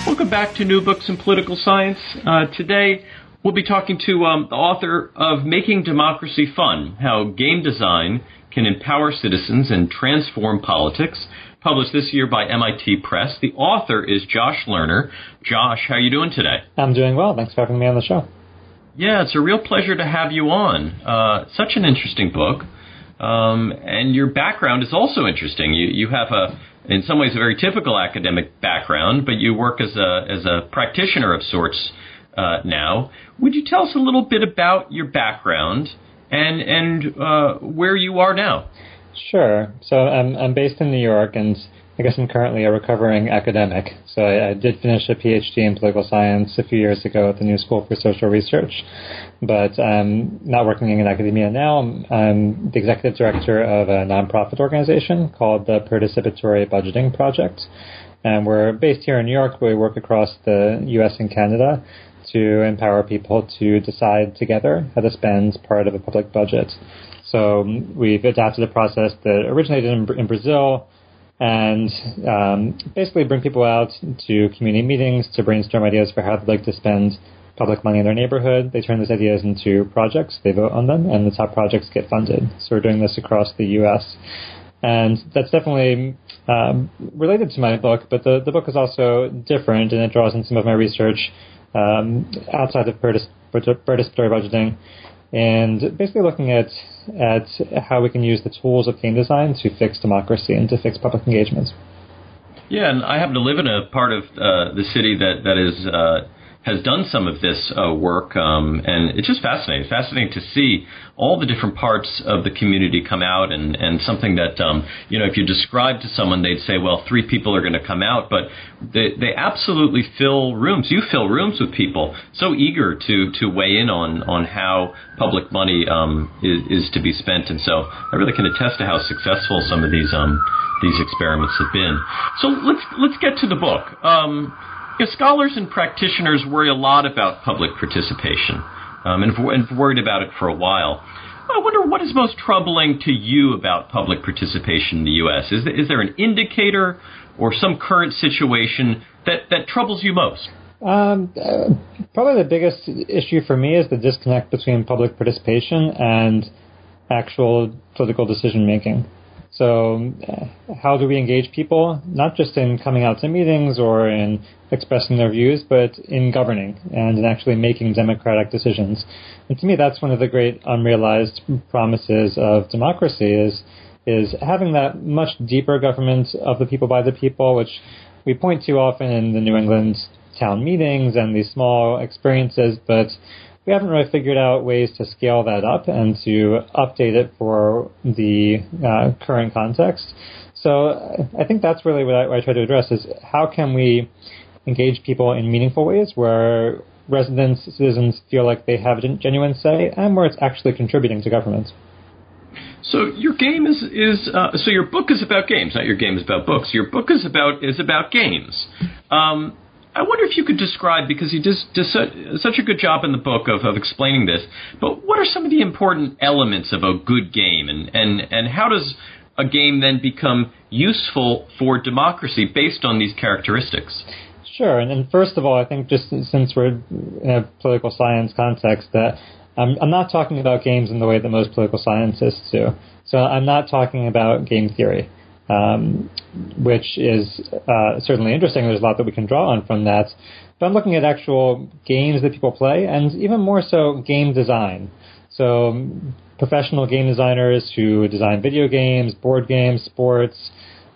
Welcome back to New Books in Political Science. Today, we'll be talking to the author of Making Democracy Fun, How Game Design Can Empower Citizens and Transform Politics, published this year by MIT Press. The author is Josh Lerner. Josh, how are you doing today? I'm doing well. Thanks for having me on the show. Yeah, it's a real pleasure to have you on. Such an interesting book. And your background is also interesting. You have in some ways, a very typical academic background, but you work as a practitioner of sorts now. Would you tell us a little bit about your background and where you are now? Sure. So I'm based in New York, and I guess I'm currently a recovering academic. So I did finish a PhD in political science a few years ago at the New School for Social Research, but I'm not working in academia now. I'm the executive director of a nonprofit organization called the Participatory Budgeting Project, and we're based here in New York, but we work across the U.S. and Canada to empower people to decide together how to spend part of a public budget. So we've adapted a process that originated in Brazil, and basically bring people out to community meetings to brainstorm ideas for how they'd like to spend public money in their neighborhood. They turn those ideas into projects, they vote on them, and the top projects get funded. So we're doing this across the U.S. And that's definitely related to my book, but the book is also different, and it draws in some of my research outside of participatory budgeting, and basically looking at how we can use the tools of game design to fix democracy and to fix public engagement. Yeah, and I happen to live in a part of the city that has done some of this work, and it's just fascinating. It's fascinating to see all the different parts of the community come out, and something that, if you describe to someone, they'd say, well, 3 people are going to come out, but they absolutely fill rooms. You fill rooms with people so eager to weigh in on how public money is to be spent, and so I really can attest to how successful some of these experiments have been. So let's get to the book. Scholars and practitioners worry a lot about public participation and worried about it for a while. I wonder what is most troubling to you about public participation in the U.S. Is there an indicator or some current situation that troubles you most? Probably the biggest issue for me is the disconnect between public participation and actual political decision making. So how do we engage people, not just in coming out to meetings or in expressing their views, but in governing and in actually making democratic decisions? And to me, that's one of the great unrealized promises of democracy is having that much deeper government of the people by the people, which we point to often in the New England town meetings and these small experiences, but we haven't really figured out ways to scale that up and to update it for the current context. So I think that's really what I try to address is how can we engage people in meaningful ways where citizens feel like they have a genuine say and where it's actually contributing to government. So your game so your book is about games, not your game is about books. Your book is about games. I wonder if you could describe, because you did such a good job in the book of explaining this, but what are some of the important elements of a good game, and how does a game then become useful for democracy based on these characteristics? Sure, and first of all, I think just since we're in a political science context, that I'm not talking about games in the way that most political scientists do. So I'm not talking about game theory. Which is certainly interesting. There's a lot that we can draw on from that. But I'm looking at actual games that people play, and even more so, game design. So professional game designers who design video games, board games, sports,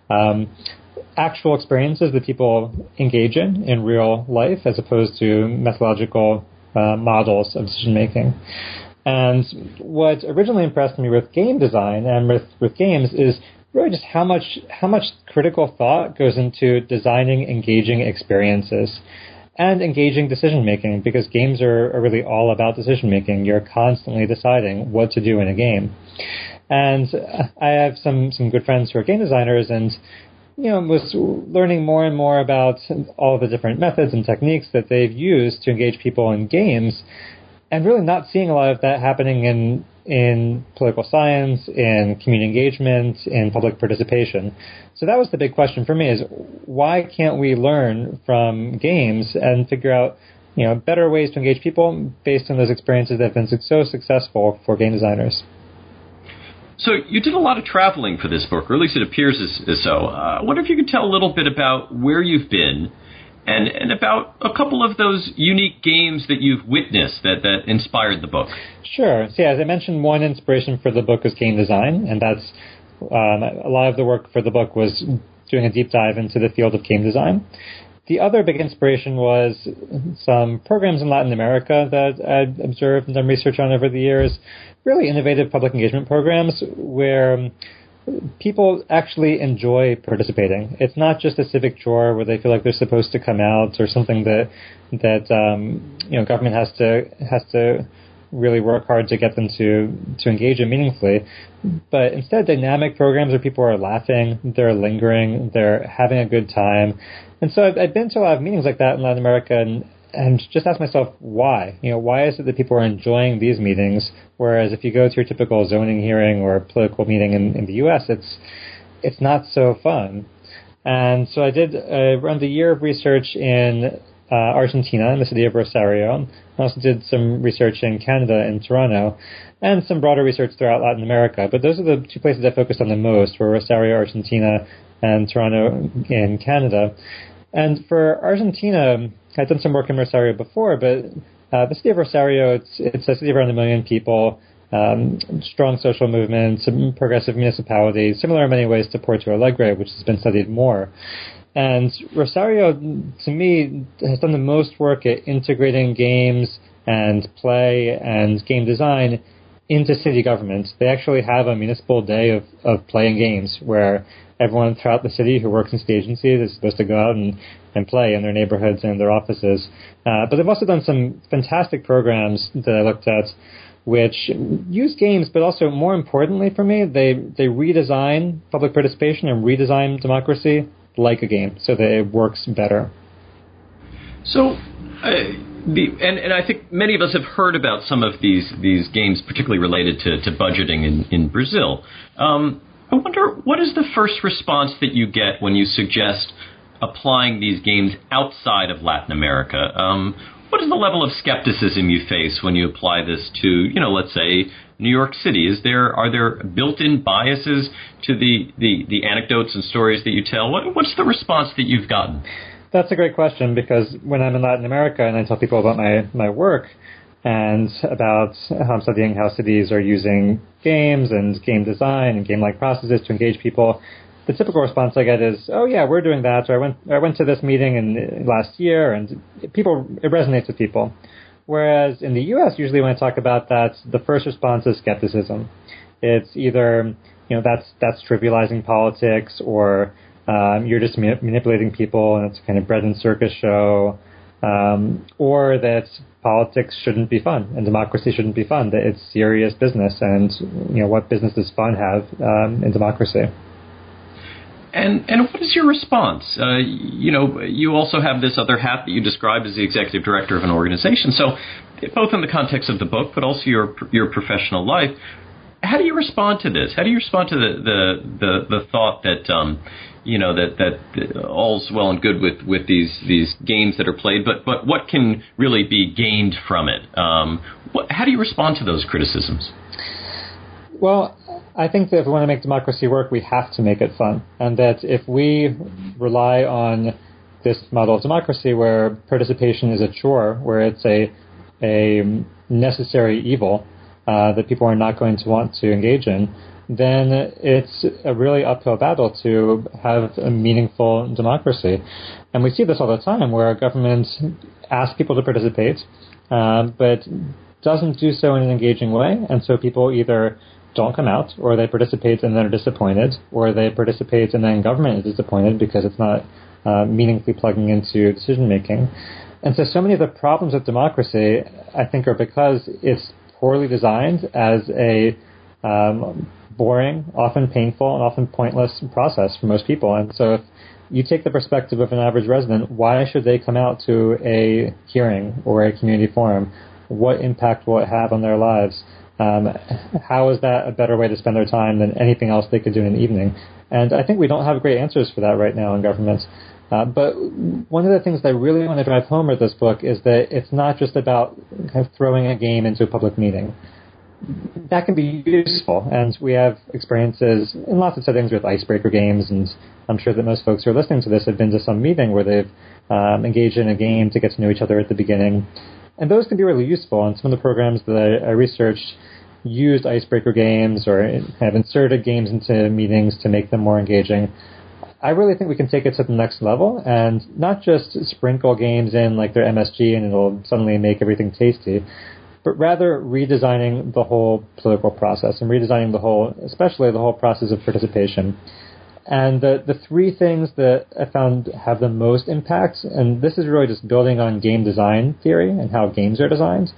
actual experiences that people engage in real life, as opposed to methodological models of decision-making. And what originally impressed me with game design and with games is really just how much critical thought goes into designing engaging experiences and engaging decision-making, because games are really all about decision-making. You're constantly deciding what to do in a game. And I have some good friends who are game designers, and was learning more and more about all the different methods and techniques that they've used to engage people in games, and really not seeing a lot of that happening in political science, in community engagement, in public participation. So that was the big question for me: is why can't we learn from games and figure out better ways to engage people based on those experiences that have been so successful for game designers? So you did a lot of traveling for this book, or at least it appears as so. I wonder if you could tell a little bit about where you've been and about a couple of those unique games that you've witnessed that inspired the book. Sure. So as I mentioned, one inspiration for the book was game design, and that's a lot of the work for the book was doing a deep dive into the field of game design. The other big inspiration was some programs in Latin America that I'd observed and done research on over the years, really innovative public engagement programs where people actually enjoy participating. It's not just a civic chore where they feel like they're supposed to come out or something that government has to really work hard to get them to engage in meaningfully. But instead, dynamic programs where people are laughing, they're lingering, they're having a good time. And so I've been to a lot of meetings like that in Latin America and just asked myself why. Why is it that people are enjoying these meetings, whereas if you go to your typical zoning hearing or political meeting in the U.S., it's not so fun. And so I did around a year of research in Argentina, in the city of Rosario. I also did some research in Canada, in Toronto, and some broader research throughout Latin America. But those are the two places I focused on the most, were Rosario, Argentina, and Toronto in Canada. And for Argentina, I'd done some work in Rosario before, but the city of Rosario, it's a city of around 1 million people, strong social movement, some progressive municipality, similar in many ways to Porto Alegre, which has been studied more. And Rosario, to me, has done the most work at integrating games and play and game design into city government. They actually have a municipal day of playing games where everyone throughout the city who works in city agencies is supposed to go out and play in their neighborhoods and their offices. But they've also done some fantastic programs that I looked at which use games, but also more importantly for me, they redesign public participation and redesign democracy like a game so that it works better. So, and I think many of us have heard about some of these games, particularly related to budgeting in Brazil. I wonder, what is the first response that you get when you suggest applying these games outside of Latin America? What is the level of skepticism you face when you apply this to, let's say, New York City? Are there built-in biases to the anecdotes and stories that you tell? What's the response that you've gotten? That's a great question, because when I'm in Latin America and I tell people about my work and about how I'm studying how cities are using games and game design and game-like processes to engage people, the typical response I get is, "Oh yeah, we're doing that." Or I went to this meeting last year, and it resonates with people. Whereas in the U.S., usually when I talk about that, the first response is skepticism. It's either that's trivializing politics, or you're just manipulating people, and it's a kind of bread and circus show, or that politics shouldn't be fun and democracy shouldn't be fun. That it's serious business, and what business does fun have in democracy? And what is your response? You also have this other hat that you described as the executive director of an organization. So both in the context of the book, but also your professional life, how do you respond to this? How do you respond to the thought that that all's well and good with these games that are played, but what can really be gained from it? How do you respond to those criticisms? Well, I think that if we want to make democracy work, we have to make it fun. And that if we rely on this model of democracy where participation is a chore, where it's a necessary evil that people are not going to want to engage in, then it's a really uphill battle to have a meaningful democracy. And we see this all the time, where government asks people to participate, but doesn't do so in an engaging way. And so people either don't come out, or they participate and then are disappointed, or they participate and then government is disappointed because it's not meaningfully plugging into decision making. And so many of the problems with democracy, I think, are because it's poorly designed as a boring, often painful, and often pointless process for most people. And so if you take the perspective of an average resident, why should they come out to a hearing or a community forum? What impact will it have on their lives? How is that a better way to spend their time than anything else they could do in an evening? And I think we don't have great answers for that right now in government. But one of the things that I really want to drive home with this book is that it's not just about kind of throwing a game into a public meeting. That can be useful, and we have experiences in lots of settings with icebreaker games, and I'm sure that most folks who are listening to this have been to some meeting where they've engaged in a game to get to know each other at the beginning. And those can be really useful, and some of the programs that I researched used icebreaker games or kind of inserted games into meetings to make them more engaging. I really think we can take it to the next level and not just sprinkle games in like they're MSG and it'll suddenly make everything tasty, but rather redesigning the whole political process and redesigning especially the whole process of participation. And the three things that I found have the most impact, and this is really just building on game design theory and how games are designed,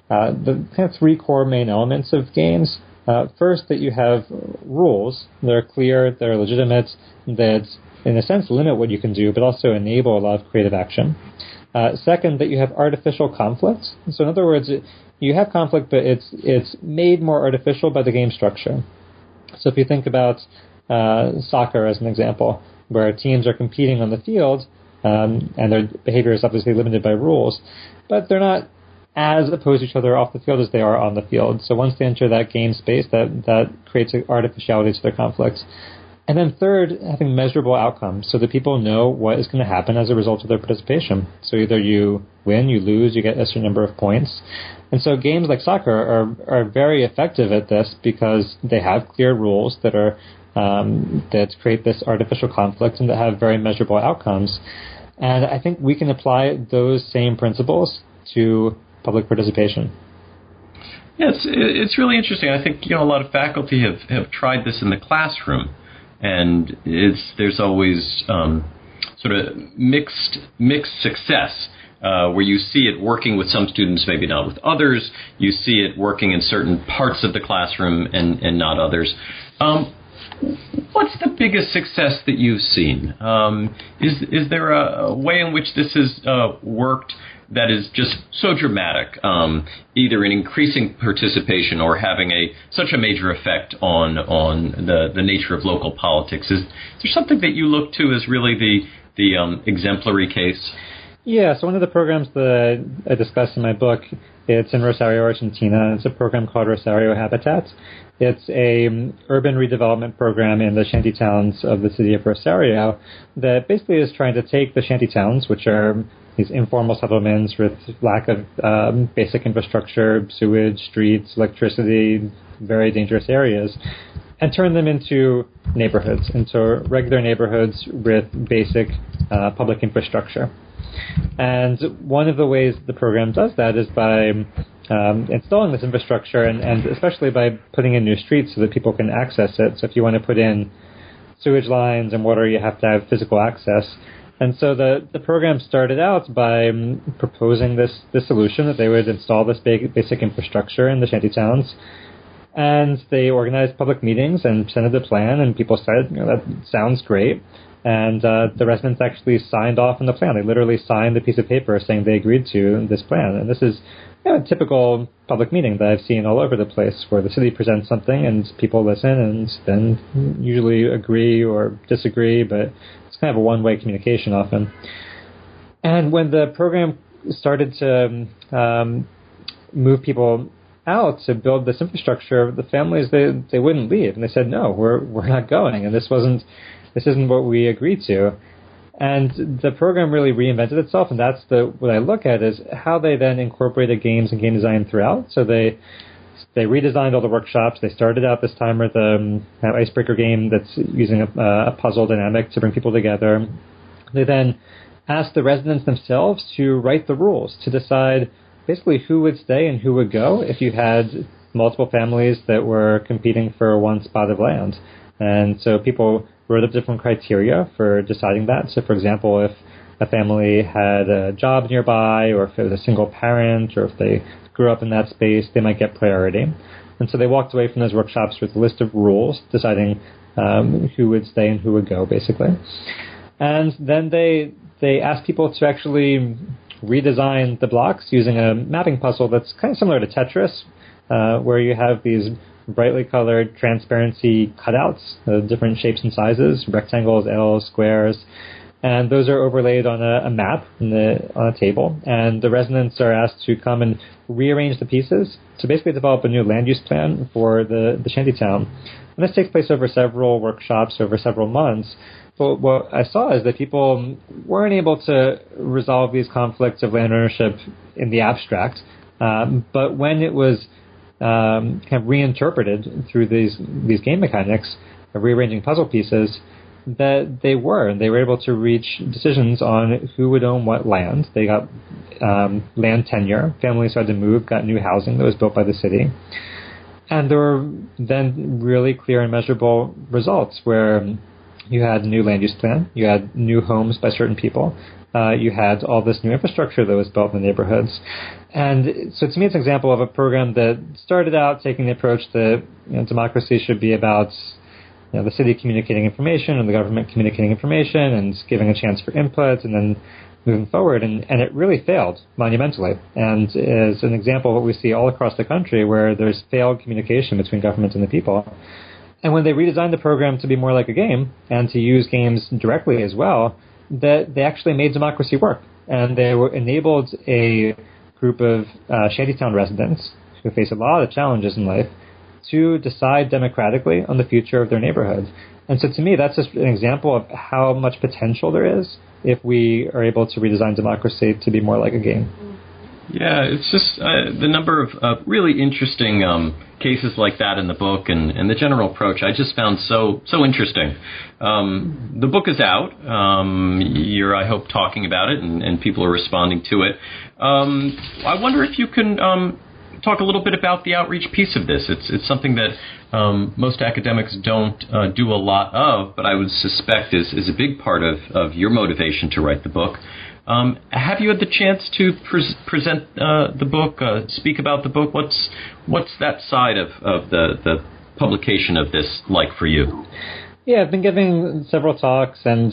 the kind of three core main elements of games. First, that you have rules that are clear, that are legitimate, that in a sense limit what you can do, but also enable a lot of creative action. Second, that you have artificial conflict. So in other words, you have conflict, but it's made more artificial by the game structure. So if you think about soccer as an example, where teams are competing on the field, and their behavior is obviously limited by rules, but they're not as opposed to each other off the field as they are on the field. So once they enter that game space, that creates an artificiality to their conflicts. And then third, having measurable outcomes so that people know what is going to happen as a result of their participation. So either you win, you lose, you get a certain number of points. And so games like soccer are very effective at this because they have clear rules that are that create this artificial conflict and that have very measurable outcomes. And I think we can apply those same principles to public participation. Yeah, it's really interesting. I think a lot of faculty have tried this in the classroom, and there's always sort of mixed success. Where you see it working with some students, maybe not with others. You see it working in certain parts of the classroom and not others. What's the biggest success that you've seen? Is there a way in which this has worked that is just so dramatic, either in increasing participation or having such a major effect on the nature of local politics? Is there something that you look to as really the exemplary case? Yeah, so one of the programs that I discussed in my book, it's in Rosario, Argentina. It's a program called Rosario Habitat. It's a urban redevelopment program in the shanty towns of the city of Rosario that basically is trying to take the shanty towns, which are these informal settlements with lack of basic infrastructure, sewage, streets, electricity, very dangerous areas, and turn them into neighborhoods, into regular neighborhoods with basic public infrastructure. And one of the ways the program does that is by installing this infrastructure and especially by putting in new streets so that people can access it. So if you want to put in sewage lines and water, you have to have physical access. And so the program started out by proposing this solution that they would install this basic infrastructure in the shanty towns. And they organized public meetings and presented the plan, and people said, that sounds great. And the residents actually signed off on the plan. They literally signed a piece of paper saying they agreed to this plan. And this is a typical public meeting that I've seen all over the place, where the city presents something and people listen and then usually agree or disagree, but it's kind of a one-way communication often. And when the program started to move people out to build this infrastructure, the families, they wouldn't leave. And they said, no, we're not going. And this isn't what we agreed to. And the program really reinvented itself, and that's what I look at is how they then incorporated games and game design throughout. So they redesigned all the workshops. They started out this time with an icebreaker game that's using a puzzle dynamic to bring people together. They then asked the residents themselves to write the rules, to decide basically who would stay and who would go if you had multiple families that were competing for one spot of land. And so people wrote up different criteria for deciding that. So, for example, if a family had a job nearby, or if it was a single parent, or if they grew up in that space, they might get priority. And so they walked away from those workshops with a list of rules, deciding who would stay and who would go, basically. And then they asked people to actually redesign the blocks using a mapping puzzle that's kind of similar to Tetris, where you have these brightly colored transparency cutouts of different shapes and sizes, rectangles, L's, squares, and those are overlaid on a map on a table, and the residents are asked to come and rearrange the pieces to basically develop a new land use plan for the shantytown. And this takes place over several workshops, over several months. But what I saw is that people weren't able to resolve these conflicts of land ownership in the abstract, but when it was kind of reinterpreted through these game mechanics, rearranging puzzle pieces, that they were able to reach decisions on who would own what land. They got land tenure. Families who had to move got new housing that was built by the city. And there were then really clear and measurable results where you had a new land use plan, you had new homes by certain people, you had all this new infrastructure that was built in the neighborhoods. And so to me, it's an example of a program that started out taking the approach that democracy should be about the city communicating information and the government communicating information and giving a chance for input and then moving forward. And it really failed monumentally. And is an example of what we see all across the country where there's failed communication between government and the people. And when they redesigned the program to be more like a game and to use games directly as well, that they actually made democracy work. And they enabled a group of shantytown residents who face a lot of challenges in life to decide democratically on the future of their neighborhood. And so to me, that's just an example of how much potential there is if we are able to redesign democracy to be more like a game. Yeah, it's just the number of really interesting cases like that in the book and the general approach I just found so interesting. The book is out. You're, I hope, talking about it and people are responding to it. I wonder if you can talk a little bit about the outreach piece of this. It's something that most academics don't do a lot of, but I would suspect is a big part of your motivation to write the book. Have you had the chance to present the book, speak about the book? What's that side of the publication of this like for you? Yeah, I've been giving several talks and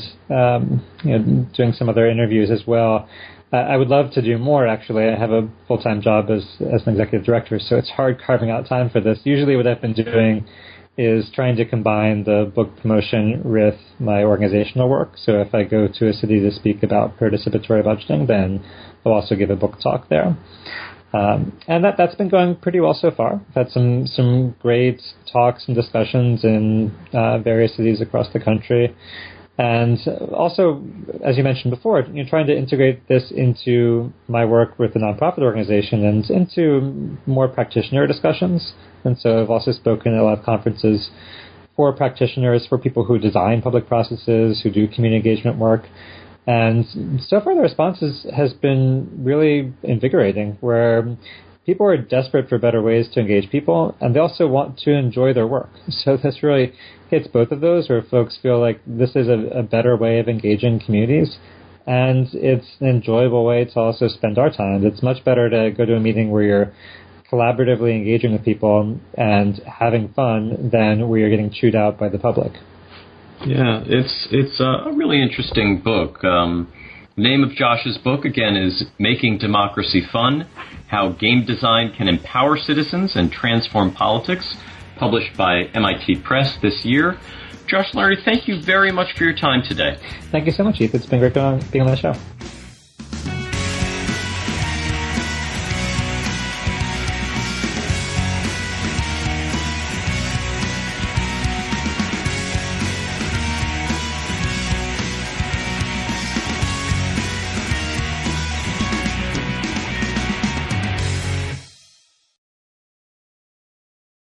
doing some other interviews as well. I would love to do more, actually. I have a full-time job as an executive director, so it's hard carving out time for this. Usually what I've been doing is trying to combine the book promotion with my organizational work. So if I go to a city to speak about participatory budgeting, then I'll also give a book talk there. And that's been going pretty well so far. I've had some great talks and discussions in various cities across the country. And also, as you mentioned before, trying to integrate this into my work with the nonprofit organization and into more practitioner discussions. And so I've also spoken at a lot of conferences for practitioners, for people who design public processes, who do community engagement work. And so far the response has been really invigorating, where people are desperate for better ways to engage people, and they also want to enjoy their work. So this really hits both of those, where folks feel like this is a better way of engaging communities, and it's an enjoyable way to also spend our time. It's much better to go to a meeting where you're collaboratively engaging with people and having fun than where you're getting chewed out by the public. Yeah, it's a really interesting book. The name of Josh's book, again, is Making Democracy Fun, How Game Design Can Empower Citizens and Transform Politics, published by MIT Press this year. Josh Lurie, thank you very much for your time today. Thank you so much, Heath. It's been great being on the show.